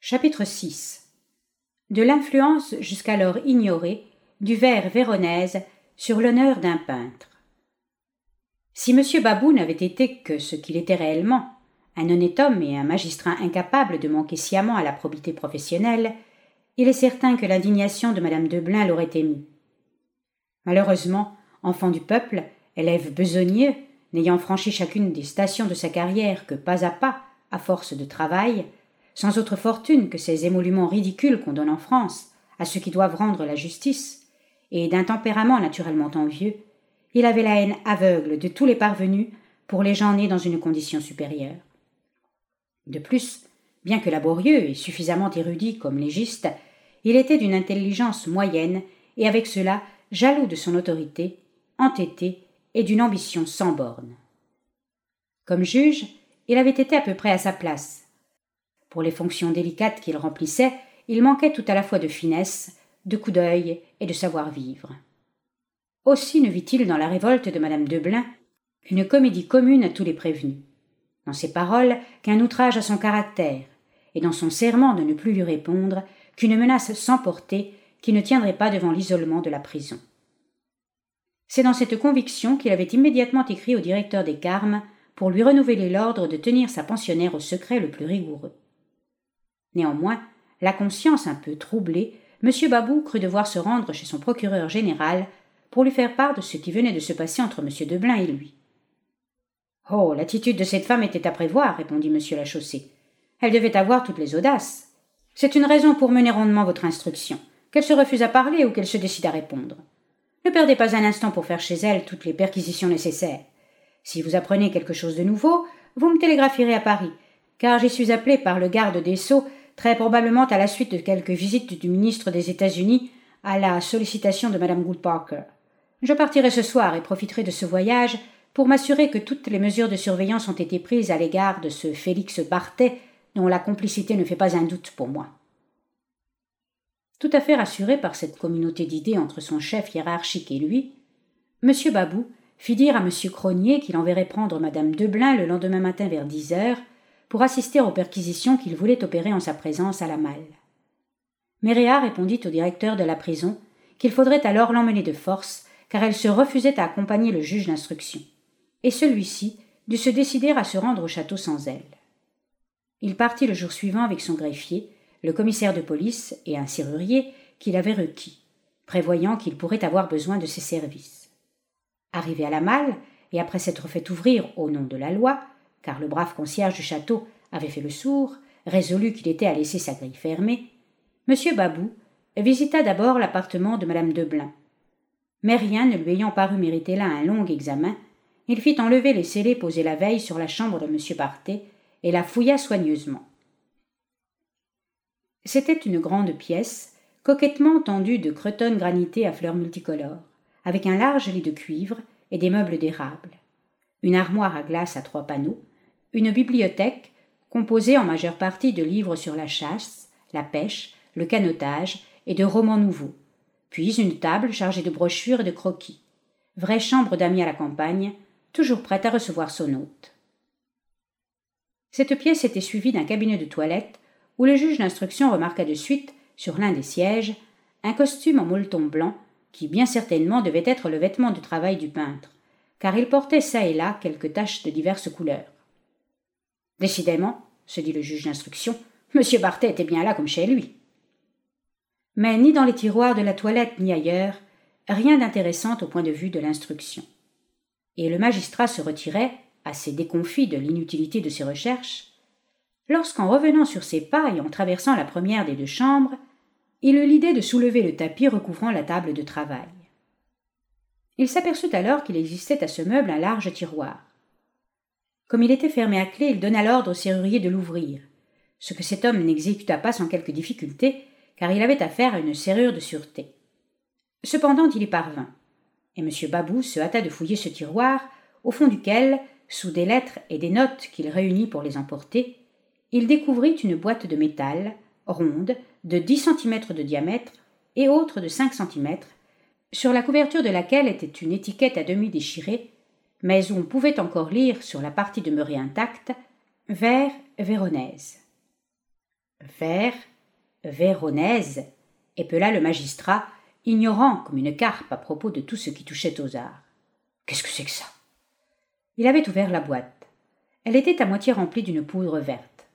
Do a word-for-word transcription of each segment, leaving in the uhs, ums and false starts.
Chapitre six. De l'influence jusqu'alors ignorée du vers véronèse sur l'honneur d'un peintre. Si M. Babou n'avait été que ce qu'il était réellement, un honnête homme et un magistrat incapable de manquer sciemment à la probité professionnelle, il est certain que l'indignation de Madame de Blain l'aurait ému. Malheureusement, enfant du peuple, élève besogneux, n'ayant franchi chacune des stations de sa carrière que pas à pas, à force de travail, sans autre fortune que ces émoluments ridicules qu'on donne en France à ceux qui doivent rendre la justice, et d'un tempérament naturellement envieux, il avait la haine aveugle de tous les parvenus pour les gens nés dans une condition supérieure. De plus, bien que laborieux et suffisamment érudit comme légiste, il était d'une intelligence moyenne et avec cela jaloux de son autorité, entêté et d'une ambition sans bornes. Comme juge, il avait été à peu près à sa place. Pour les fonctions délicates qu'il remplissait, il manquait tout à la fois de finesse, de coup d'œil et de savoir-vivre. Aussi ne vit-il dans la révolte de Madame de Blain qu'une comédie commune à tous les prévenus, dans ses paroles qu'un outrage à son caractère, et dans son serment de ne plus lui répondre qu'une menace sans portée qui ne tiendrait pas devant l'isolement de la prison. C'est dans cette conviction qu'il avait immédiatement écrit au directeur des Carmes pour lui renouveler l'ordre de tenir sa pensionnaire au secret le plus rigoureux. Néanmoins, la conscience un peu troublée, M. Babou crut devoir se rendre chez son procureur général pour lui faire part de ce qui venait de se passer entre M. de Blain et lui. « Oh, l'attitude de cette femme était à prévoir, » répondit M. Lachaussée. « Elle devait avoir toutes les audaces. C'est une raison pour mener rondement votre instruction, qu'elle se refuse à parler ou qu'elle se décide à répondre. Ne perdez pas un instant pour faire chez elle toutes les perquisitions nécessaires. Si vous apprenez quelque chose de nouveau, vous me télégraphierez à Paris, car j'y suis appelé par le garde des Sceaux, très probablement à la suite de quelques visites du ministre des États-Unis à la sollicitation de Madame Gould Parker. Je partirai ce soir et profiterai de ce voyage pour m'assurer que toutes les mesures de surveillance ont été prises à l'égard de ce Félix Bartet, dont la complicité ne fait pas un doute pour moi. » Tout à fait rassuré par cette communauté d'idées entre son chef hiérarchique et lui, M. Babou fit dire à M. Cronier qu'il enverrait prendre Madame de Blain le lendemain matin vers dix heures pour assister aux perquisitions qu'il voulait opérer en sa présence à la malle. Méréat répondit au directeur de la prison qu'il faudrait alors l'emmener de force, car elle se refusait à accompagner le juge d'instruction, et celui-ci dut se décider à se rendre au château sans elle. Il partit le jour suivant avec son greffier, le commissaire de police et un serrurier qu'il avait requis, prévoyant qu'il pourrait avoir besoin de ses services. Arrivé à la malle, et après s'être fait ouvrir au nom de la loi, car le brave concierge du château avait fait le sourd, résolu qu'il était à laisser sa grille fermée, M. Babou visita d'abord l'appartement de Madame de Blain. Mais rien ne lui ayant paru mériter là un long examen, il fit enlever les scellés posés la veille sur la chambre de M. Bartet et la fouilla soigneusement. C'était une grande pièce, coquettement tendue de cretonne granitée à fleurs multicolores, avec un large lit de cuivre et des meubles d'érable, une armoire à glace à trois panneaux, une bibliothèque composée en majeure partie de livres sur la chasse, la pêche, le canotage et de romans nouveaux, puis une table chargée de brochures et de croquis, vraie chambre d'amis à la campagne, toujours prête à recevoir son hôte. Cette pièce était suivie d'un cabinet de toilette où le juge d'instruction remarqua de suite, sur l'un des sièges, un costume en molleton blanc qui bien certainement devait être le vêtement de travail du peintre, car il portait çà et là quelques taches de diverses couleurs. « Décidément, se dit le juge d'instruction, M. Bartet était bien là comme chez lui. » Mais ni dans les tiroirs de la toilette ni ailleurs, rien d'intéressant au point de vue de l'instruction. Et le magistrat se retirait, assez déconfit de l'inutilité de ses recherches, lorsqu'en revenant sur ses pas et en traversant la première des deux chambres, il eut l'idée de soulever le tapis recouvrant la table de travail. Il s'aperçut alors qu'il existait à ce meuble un large tiroir. Comme il était fermé à clé, il donna l'ordre au serrurier de l'ouvrir, ce que cet homme n'exécuta pas sans quelque difficulté, car il avait affaire à une serrure de sûreté. Cependant, il y parvint, et M. Babou se hâta de fouiller ce tiroir, au fond duquel, sous des lettres et des notes qu'il réunit pour les emporter, il découvrit une boîte de métal, ronde, de dix centimètres de diamètre et autre de cinq centimètres, sur la couverture de laquelle était une étiquette à demi déchirée, mais où on pouvait encore lire sur la partie demeurée intacte « Vers véronèse ». Vers, Véronèse, épela le magistrat, ignorant comme une carpe à propos de tout ce qui touchait aux arts. Qu'est-ce que c'est que ça? Il avait ouvert la boîte. Elle était à moitié remplie d'une poudre verte.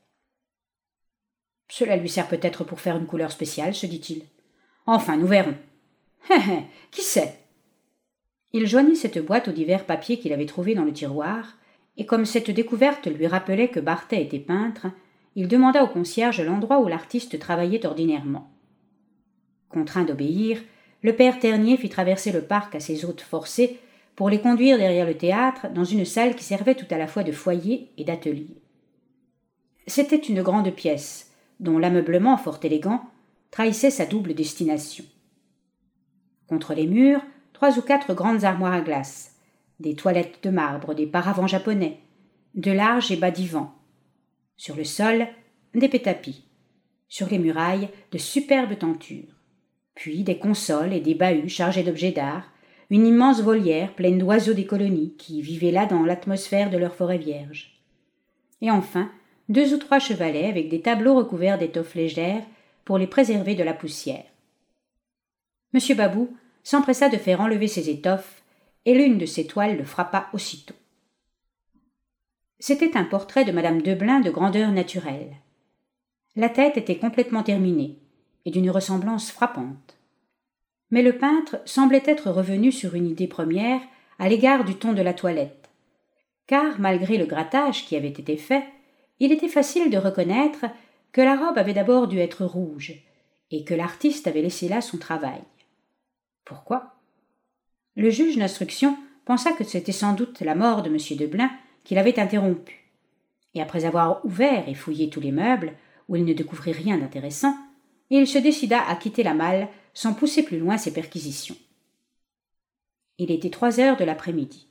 Cela lui sert peut-être pour faire une couleur spéciale, se dit-il. Enfin, nous verrons. Hé hé, qui sait? Il joignit cette boîte aux divers papiers qu'il avait trouvés dans le tiroir, et comme cette découverte lui rappelait que Barthès était peintre, il demanda au concierge l'endroit où l'artiste travaillait ordinairement. Contraint d'obéir, le père Ternier fit traverser le parc à ses hôtes forcés pour les conduire derrière le théâtre dans une salle qui servait tout à la fois de foyer et d'atelier. C'était une grande pièce, dont l'ameublement fort élégant trahissait sa double destination. Contre les murs, trois ou quatre grandes armoires à glace, des toilettes de marbre, des paravents japonais, de larges et bas divans. Sur le sol, des pétapis. Sur les murailles, de superbes tentures. Puis des consoles et des bahuts chargés d'objets d'art, une immense volière pleine d'oiseaux des colonies qui vivaient là dans l'atmosphère de leur forêt vierge. Et enfin, deux ou trois chevalets avec des tableaux recouverts d'étoffes légères pour les préserver de la poussière. M. Babou s'empressa de faire enlever ces étoffes, et l'une de ces toiles le frappa aussitôt. C'était un portrait de madame Deblain de grandeur naturelle. La tête était complètement terminée, et d'une ressemblance frappante. Mais le peintre semblait être revenu sur une idée première à l'égard du ton de la toilette, car, malgré le grattage qui avait été fait, il était facile de reconnaître que la robe avait d'abord dû être rouge, et que l'artiste avait laissé là son travail. Pourquoi? Le juge d'instruction pensa que c'était sans doute la mort de M. Deblain qui l'avait interrompu, et après avoir ouvert et fouillé tous les meubles, où il ne découvrit rien d'intéressant, il se décida à quitter la malle sans pousser plus loin ses perquisitions. Il était trois heures de l'après-midi.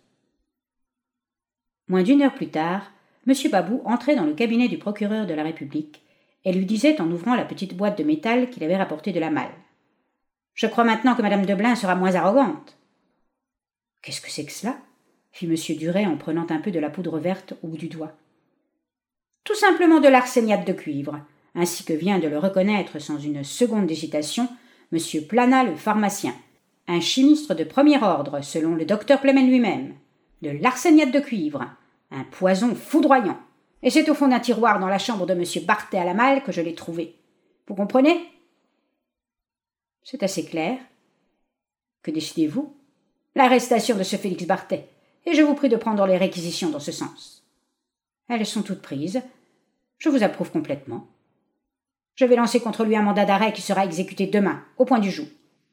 Moins d'une heure plus tard, M. Babou entrait dans le cabinet du procureur de la République et lui disait en ouvrant la petite boîte de métal qu'il avait rapportée de la malle. « Je crois maintenant que Mme Deblain sera moins arrogante. »« Qu'est-ce que c'est que cela ?» fit M. Duret en prenant un peu de la poudre verte au bout du doigt. « Tout simplement de l'arséniate de cuivre, ainsi que vient de le reconnaître sans une seconde d'hésitation M. Planat le pharmacien, un chimiste de premier ordre selon le docteur Plemel lui-même. De l'arséniate de cuivre, un poison foudroyant. Et c'est au fond d'un tiroir dans la chambre de M. Barthès à la malle que je l'ai trouvé. Vous comprenez ? » ?»« C'est assez clair. Que décidez-vous ? » ?»« L'arrestation de ce Félix Barthès, et je vous prie de prendre les réquisitions dans ce sens. » »« Elles sont toutes prises. Je vous approuve complètement. Je vais lancer contre lui un mandat d'arrêt qui sera exécuté demain, au point du jour. »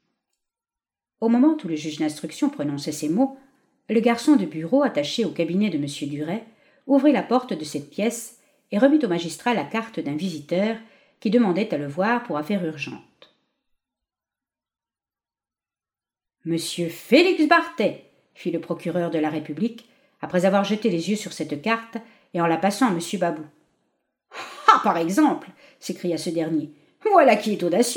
Au moment où le juge d'instruction prononçait ces mots, le garçon de bureau attaché au cabinet de M. Duret ouvrit la porte de cette pièce et remit au magistrat la carte d'un visiteur qui demandait à le voir pour affaire urgente. « Monsieur Félix Barthès » fit le procureur de la République, après avoir jeté les yeux sur cette carte et en la passant à M. Babou. « Ah, par exemple !» s'écria ce dernier. « Voilà qui est audacieux !»«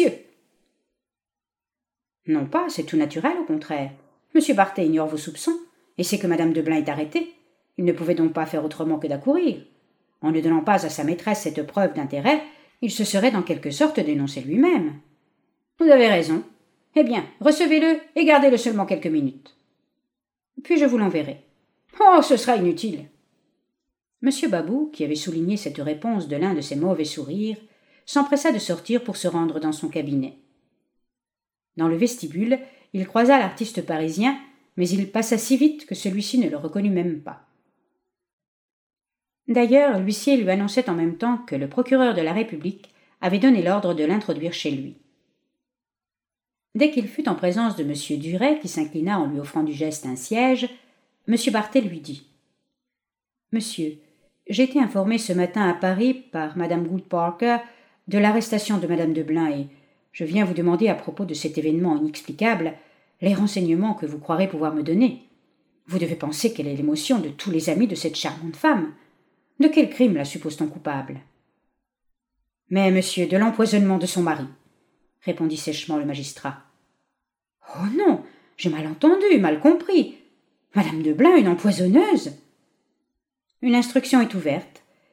Non pas, c'est tout naturel, au contraire. M. Barthès ignore vos soupçons, et sait que Mme Deblain est arrêtée. Il ne pouvait donc pas faire autrement que d'accourir. En ne donnant pas à sa maîtresse cette preuve d'intérêt, il se serait en quelque sorte dénoncé lui-même. Vous avez raison. Eh bien, recevez-le et gardez-le seulement quelques minutes. Puis je vous l'enverrai. Oh, ce sera inutile. » M. Babou, qui avait souligné cette réponse de l'un de ses mauvais sourires, s'empressa de sortir pour se rendre dans son cabinet. Dans le vestibule, il croisa l'artiste parisien, mais il passa si vite que celui-ci ne le reconnut même pas. D'ailleurs, l'huissier lui annonçait en même temps que le procureur de la République avait donné l'ordre de l'introduire chez lui. Dès qu'il fut en présence de M. Duret, qui s'inclina en lui offrant du geste un siège, M. Barthès lui dit « Monsieur, j'ai été informé ce matin à Paris par Mme Gould Parker de l'arrestation de Mme Deblain et je viens vous demander à propos de cet événement inexplicable les renseignements que vous croirez pouvoir me donner. Vous devez penser quelle est l'émotion de tous les amis de cette charmante femme. De quel crime la suppose-t-on coupable ? » ?»« Mais, monsieur, de l'empoisonnement de son mari, » répondit sèchement le magistrat. « Oh non, j'ai mal entendu, mal compris. Madame Deblain, une empoisonneuse ?» « Une instruction est ouverte,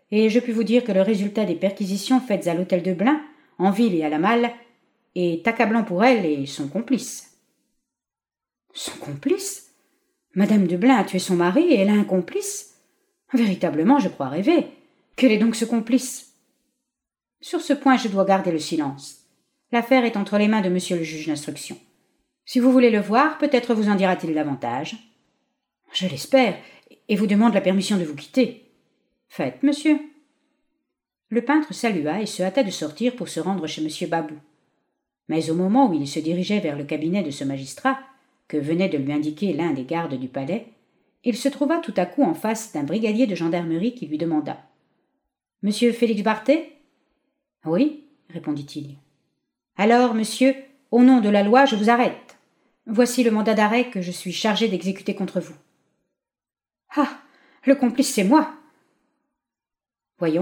et je puis vous dire que le résultat des perquisitions faites à l'hôtel de Blain, en ville et à la malle, est accablant pour elle et son complice. Son complice? Madame de Blain a tué son mari et elle a un complice? Véritablement, je crois rêver. Quel est donc ce complice? Sur ce point, je dois garder le silence. L'affaire est entre les mains de monsieur le juge d'instruction. Si vous voulez le voir, peut-être vous en dira-t-il davantage. Je l'espère, et vous demande la permission de vous quitter. Faites, monsieur. Le peintre salua et se hâta de sortir pour se rendre chez monsieur Babou. Mais au moment où il se dirigeait vers le cabinet de ce magistrat, que venait de lui indiquer l'un des gardes du palais, il se trouva tout à coup en face d'un brigadier de gendarmerie qui lui demanda « Monsieur Félix Barthé ?»« Oui, répondit-il. »« Alors, monsieur, au nom de la loi, je vous arrête. Voici le mandat d'arrêt que je suis chargé d'exécuter contre vous. »« Ah, le complice, c'est moi !»« Voyons. »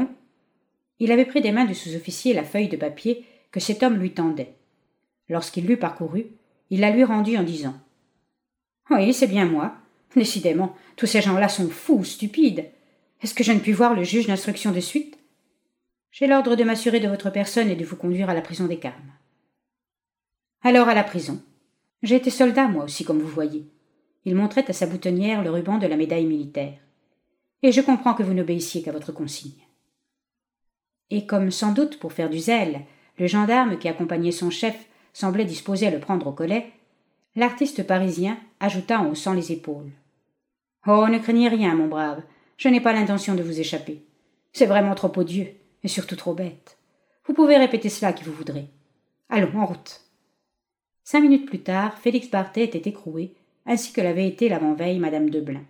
Il avait pris des mains du sous-officier la feuille de papier que cet homme lui tendait. Lorsqu'il l'eut parcourue, il la lui rendit en disant « Oui, c'est bien moi. Décidément, tous ces gens-là sont fous ou stupides. Est-ce que je ne puis voir le juge d'instruction de suite? J'ai l'ordre de m'assurer de votre personne et de vous conduire à la prison des Carmes. » Alors à la prison. J'ai été soldat, moi aussi, comme vous voyez. Il montrait à sa boutonnière le ruban de la médaille militaire. Et je comprends que vous n'obéissiez qu'à votre consigne. Et comme, sans doute pour faire du zèle, le gendarme qui accompagnait son chef semblait disposé à le prendre au collet, l'artiste parisien ajouta en haussant les épaules. « Oh, ne craignez rien, mon brave, je n'ai pas l'intention de vous échapper. C'est vraiment trop odieux, et surtout trop bête. Vous pouvez répéter cela qui vous voudrez. Allons, en route. » Cinq minutes plus tard, Félix Barthé était écroué, ainsi que l'avait été l'avant-veille madame de Blain.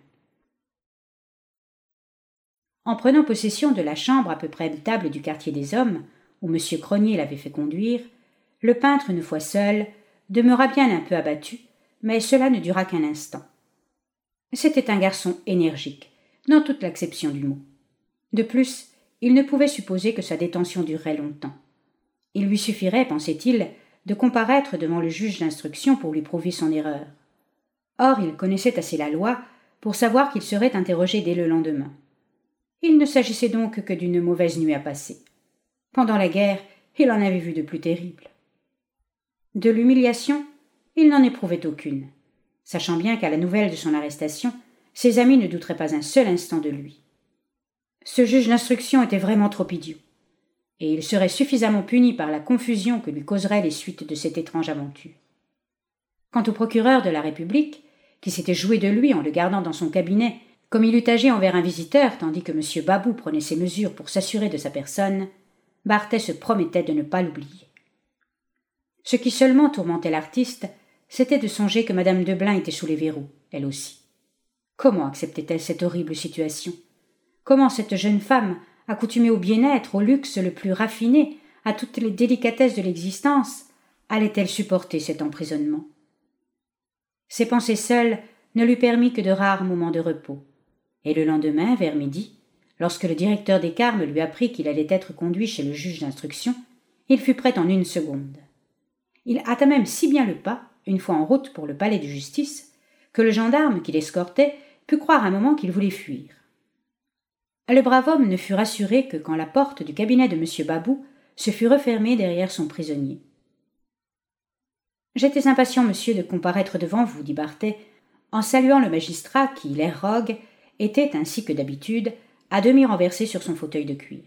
En prenant possession de la chambre à peu près habitable du quartier des Hommes, où M. Crosnier l'avait fait conduire, le peintre, une fois seul, demeura bien un peu abattu, mais cela ne dura qu'un instant. C'était un garçon énergique, dans toute l'acception du mot. De plus, il ne pouvait supposer que sa détention durerait longtemps. Il lui suffirait, pensait-il, de comparaître devant le juge d'instruction pour lui prouver son erreur. Or, il connaissait assez la loi pour savoir qu'il serait interrogé dès le lendemain. Il ne s'agissait donc que d'une mauvaise nuit à passer. Pendant la guerre, il en avait vu de plus terribles. De l'humiliation, il n'en éprouvait aucune, sachant bien qu'à la nouvelle de son arrestation, ses amis ne douteraient pas un seul instant de lui. Ce juge d'instruction était vraiment trop idiot, et il serait suffisamment puni par la confusion que lui causeraient les suites de cette étrange aventure. Quant au procureur de la République, qui s'était joué de lui en le gardant dans son cabinet, comme il eût agi envers un visiteur, tandis que M. Babou prenait ses mesures pour s'assurer de sa personne, Barthé se promettait de ne pas l'oublier. Ce qui seulement tourmentait l'artiste, c'était de songer que madame de Blain était sous les verrous, elle aussi. Comment acceptait-elle cette horrible situation? Comment cette jeune femme, accoutumée au bien-être, au luxe le plus raffiné, à toutes les délicatesses de l'existence, allait-elle supporter cet emprisonnement? Ses pensées seules ne lui permirent que de rares moments de repos. Et le lendemain, vers midi, lorsque le directeur des Carmes lui apprit qu'il allait être conduit chez le juge d'instruction, il fut prêt en une seconde. Il hâta même si bien le pas, une fois en route pour le palais de justice, que le gendarme qui l'escortait put croire un moment qu'il voulait fuir. Le brave homme ne fut rassuré que quand la porte du cabinet de M. Babou se fut refermée derrière son prisonnier. « J'étais impatient, monsieur, de comparaître devant vous, dit Barthé, en saluant le magistrat qui, l'air rogue, était, ainsi que d'habitude, à demi renversé sur son fauteuil de cuir.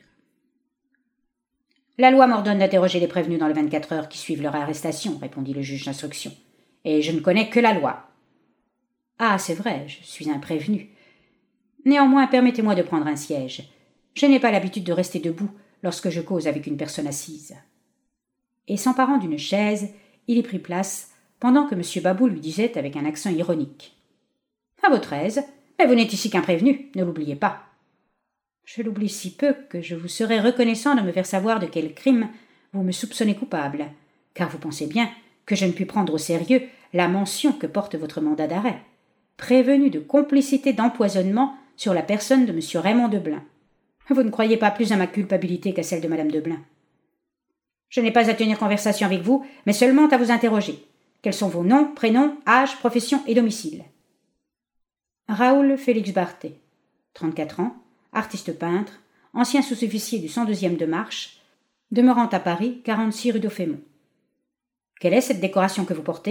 « La loi m'ordonne d'interroger les prévenus dans les vingt-quatre heures qui suivent leur arrestation, répondit le juge d'instruction, et je ne connais que la loi. Ah, c'est vrai, je suis un prévenu. Néanmoins, permettez-moi de prendre un siège. Je n'ai pas l'habitude de rester debout lorsque je cause avec une personne assise. » Et s'emparant d'une chaise, il y prit place, pendant que M. Babou lui disait avec un accent ironique. « À votre aise, mais vous n'êtes ici qu'un prévenu, ne l'oubliez pas. » « Je l'oublie si peu que je vous serais reconnaissant de me faire savoir de quel crime vous me soupçonnez coupable, car vous pensez bien que je ne puis prendre au sérieux la mention que porte votre mandat d'arrêt, prévenu de complicité d'empoisonnement sur la personne de M. Raymond de Blain. Vous ne croyez pas plus à ma culpabilité qu'à celle de Madame de Blain. Je n'ai pas à tenir conversation avec vous, mais seulement à vous interroger. Quels sont vos noms, prénoms, âge, profession et domicile? Raoul Félix Barthé, trente-quatre ans, artiste peintre, ancien sous-officier du cent deuxième de marche, demeurant à Paris, quarante-six rue d'Ophémont. Quelle est cette décoration que vous portez ?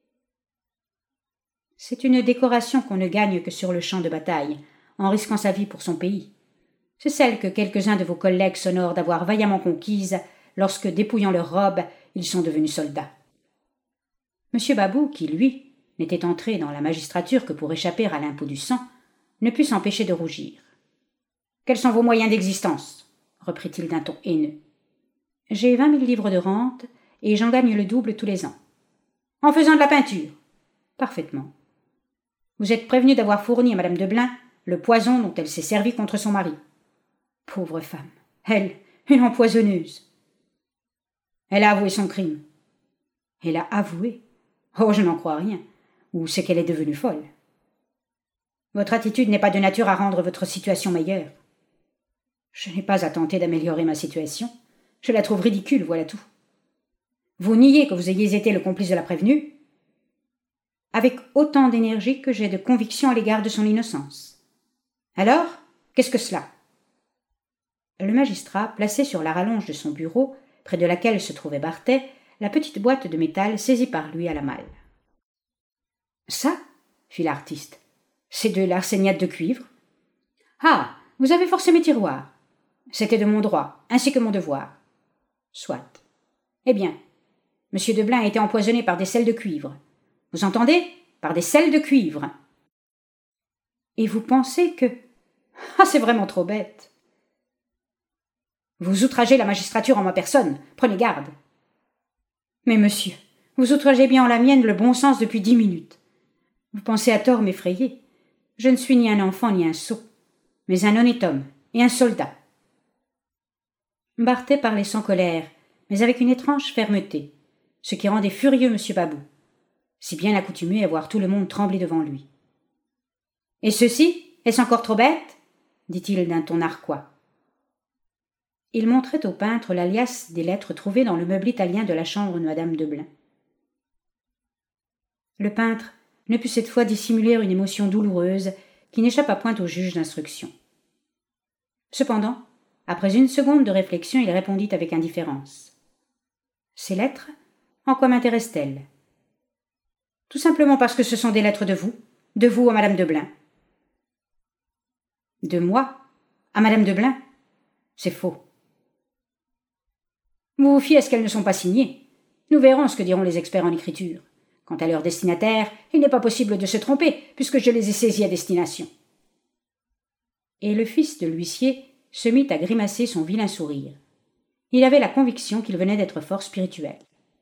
C'est une décoration qu'on ne gagne que sur le champ de bataille, en risquant sa vie pour son pays. C'est celle que quelques-uns de vos collègues s'honorent d'avoir vaillamment conquise lorsque, dépouillant leurs robes, ils sont devenus soldats. Monsieur Babou, qui, lui, n'était entré dans la magistrature que pour échapper à l'impôt du sang, ne put s'empêcher de rougir. « Quels sont vos moyens d'existence ?» reprit-il d'un ton haineux. « J'ai vingt mille livres de rente, et j'en gagne le double tous les ans. »« En faisant de la peinture ?»« Parfaitement. »« Vous êtes prévenu d'avoir fourni à madame de Blain le poison dont elle s'est servie contre son mari. » « Pauvre femme, elle, une empoisonneuse. »« Elle a avoué son crime. »« Elle a avoué ? Oh, je n'en crois rien. Ou c'est qu'elle est devenue folle. » « Votre attitude n'est pas de nature à rendre votre situation meilleure. »« Je n'ai pas à tenter d'améliorer ma situation. Je la trouve ridicule, voilà tout. »« Vous niez que vous ayez été le complice de la prévenue ? » ?»« Avec autant d'énergie que j'ai de conviction à l'égard de son innocence. »« Alors, qu'est-ce que cela ?» Le magistrat, placé sur la rallonge de son bureau, près de laquelle se trouvait Barthès, la petite boîte de métal saisie par lui à la malle. « Ça ?» fit l'artiste. « C'est de l'arseniate de cuivre. »« Ah, vous avez forcé mes tiroirs. C'était de mon droit, ainsi que mon devoir. »« Soit. Eh bien, M. de Blain a été empoisonné par des sels de cuivre. Vous entendez ? Par des sels de cuivre. »« Et vous pensez que... Ah, c'est vraiment trop bête. »« Vous outragez la magistrature en ma personne. Prenez garde. »« Mais monsieur, vous outragez bien en la mienne le bon sens depuis dix minutes. Vous pensez à tort m'effrayer. Je ne suis ni un enfant ni un sot, mais un honnête homme et un soldat. » Barthès parlait sans colère, mais avec une étrange fermeté, ce qui rendait furieux M. Babou, si bien accoutumé à voir tout le monde trembler devant lui. « Et ceci, est-ce encore trop bête ?» dit-il d'un ton narquois. Il montrait au peintre la liasse des lettres trouvées dans le meuble italien de la chambre de madame de Blain. Le peintre ne put cette fois dissimuler une émotion douloureuse qui n'échappa point au juge d'instruction. Cependant, après une seconde de réflexion, il répondit avec indifférence. « Ces lettres, en quoi m'intéressent-elles ? » ?»« Tout simplement parce que ce sont des lettres de vous, de vous à madame de Blain. »« De moi à madame de Blain ? C'est faux. » « Vous vous fiez à ce qu'elles ne sont pas signées. Nous verrons ce que diront les experts en écriture. Quant à leurs destinataires, il n'est pas possible de se tromper, puisque je les ai saisis à destination. » Et le fils de l'huissier se mit à grimacer son vilain sourire. Il avait la conviction qu'il venait d'être fort spirituel.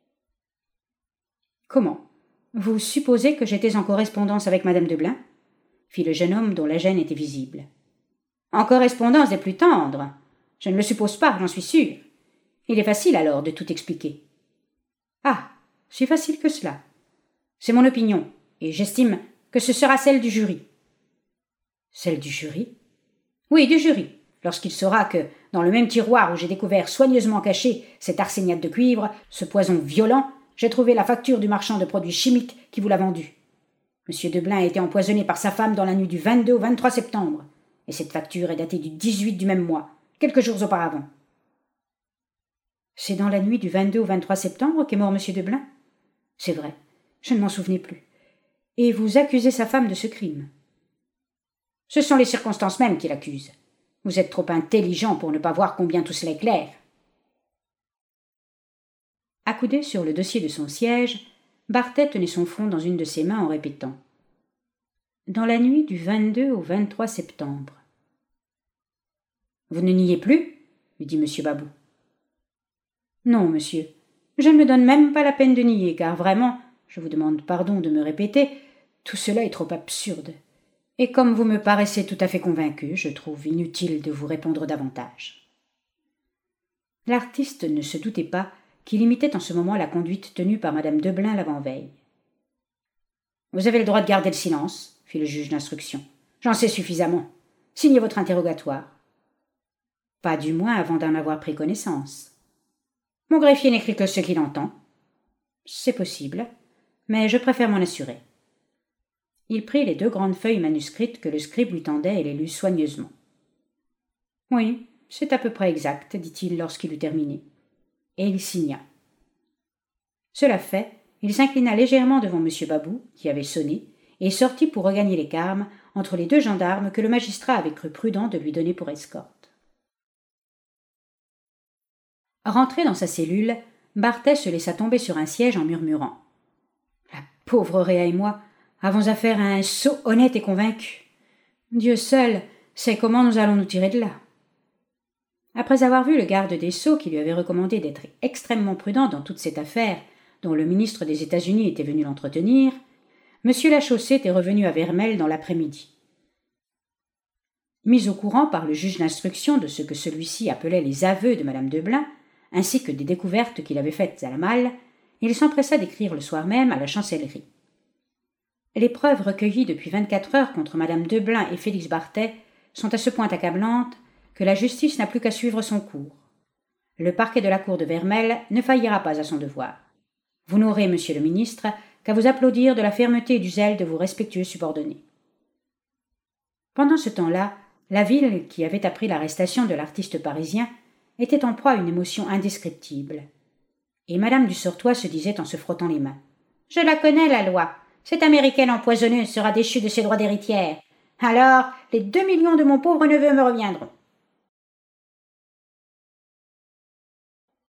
« Comment ? Vous supposez que j'étais en correspondance avec madame de Blain ? » fit le jeune homme dont la gêne était visible. « En correspondance des plus tendres. Je ne le suppose pas, j'en suis sûr. Il est facile alors de tout expliquer. »« Ah, si facile que cela. C'est mon opinion, et j'estime que ce sera celle du jury. »« Celle du jury ? » ?»« Oui, du jury, lorsqu'il saura que, dans le même tiroir où j'ai découvert soigneusement caché cet arseniate de cuivre, ce poison violent, j'ai trouvé la facture du marchand de produits chimiques qui vous l'a vendu. Monsieur de Blain a été empoisonné par sa femme dans la nuit du vingt-deux au vingt-trois septembre, et cette facture est datée du dix-huit du même mois, quelques jours auparavant. »« C'est dans la nuit du vingt-deux au vingt-trois septembre qu'est mort monsieur de Blain ? » ?»« C'est vrai, je ne m'en souvenais plus. Et vous accusez sa femme de ce crime ? » ?»« Ce sont les circonstances mêmes qui l'accusent. Vous êtes trop intelligent pour ne pas voir combien tout cela est clair. » Accoudé sur le dossier de son siège, Barthès tenait son front dans une de ses mains en répétant « Dans la nuit du vingt-deux au vingt-trois septembre. »« Vous ne niez plus ?» lui dit M. Babou. « Non, monsieur, je ne me donne même pas la peine de nier, car vraiment, je vous demande pardon de me répéter, tout cela est trop absurde. Et comme vous me paraissez tout à fait convaincu, je trouve inutile de vous répondre davantage. » L'artiste ne se doutait pas qu'il imitait en ce moment la conduite tenue par madame de Blain l'avant-veille. « Vous avez le droit de garder le silence, » fit le juge d'instruction. « J'en sais suffisamment. Signez votre interrogatoire. »« Pas du moins avant d'en avoir pris connaissance. » « Mon greffier n'écrit que ce qu'il entend. »« C'est possible, mais je préfère m'en assurer. » Il prit les deux grandes feuilles manuscrites que le scribe lui tendait et les lut soigneusement. Oui, c'est à peu près exact, dit-il lorsqu'il eut terminé. Et il signa. Cela fait, il s'inclina légèrement devant M. Babou, qui avait sonné, et sortit pour regagner les Carmes entre les deux gendarmes que le magistrat avait cru prudent de lui donner pour escorte. Rentré dans sa cellule, Barthès se laissa tomber sur un siège en murmurant. La pauvre Réa et moi avons affaire à un sot honnête et convaincu. Dieu seul sait comment nous allons nous tirer de là. Après avoir vu le garde des Sceaux qui lui avait recommandé d'être extrêmement prudent dans toute cette affaire dont le ministre des États-Unis était venu l'entretenir, M. Lachaussée était revenu à Vermelles dans l'après-midi. Mis au courant par le juge d'instruction de ce que celui-ci appelait les aveux de Madame Deblain, ainsi que des découvertes qu'il avait faites à la malle, il s'empressa d'écrire le soir même à la chancellerie. Les preuves recueillies depuis vingt-quatre heures contre Madame Deblain et Félix Barthès sont à ce point accablantes que la justice n'a plus qu'à suivre son cours. Le parquet de la cour de Vermelles ne faillira pas à son devoir. Vous n'aurez, monsieur le ministre, qu'à vous applaudir de la fermeté et du zèle de vos respectueux subordonnés. Pendant ce temps-là, la ville, qui avait appris l'arrestation de l'artiste parisien, était en proie à une émotion indescriptible. Et Madame du Sortois se disait en se frottant les mains. « Je la connais, la loi. Cette américaine empoisonneuse sera déchue de ses droits d'héritière. Alors, les deux millions de mon pauvre neveu me reviendront.